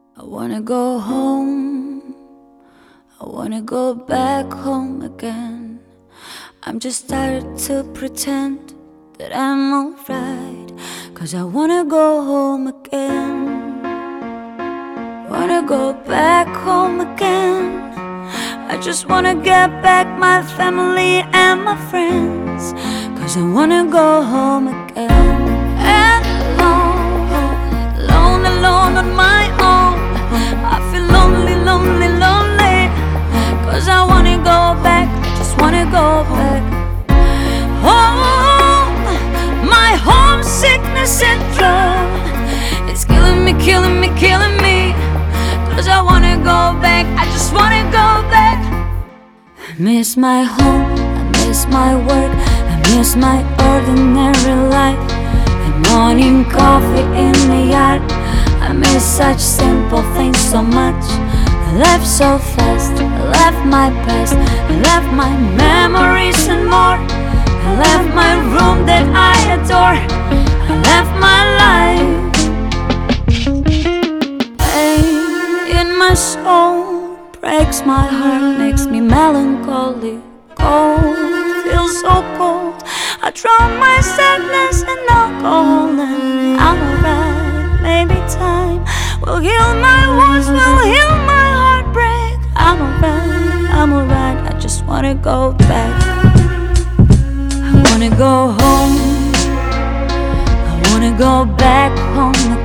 I wanna go home, I wanna go back home again. I'm just tired to pretend that I'm alright, 'cause I wanna go home again. Wanna go back home again. I just wanna get back my family and my friends, 'cause I wanna go home again. And alone, alone on my own, I feel lonely, lonely, lonely, 'cause I wanna go back, just wanna go back home. My homesickness syndrome, it's killing me, killing me, killing me, 'cause I wanna go back, I just wanna go back. I miss my home, I miss my work, I miss my ordinary life, and morning coffee in the yard. I miss such simple things so much. I left so fast, I left my past, I left my memories and more. I left my room that I adore, I left my life. Pain in my soul breaks my heart, makes me melancholy. Cold, feels so cold. I drown my sadness in alcohol, and I'm alright. Maybe time will heal my wounds, will heal my heartbreak. I'm alright, I'm alright. I just wanna go back. I wanna go home, I wanna go back home.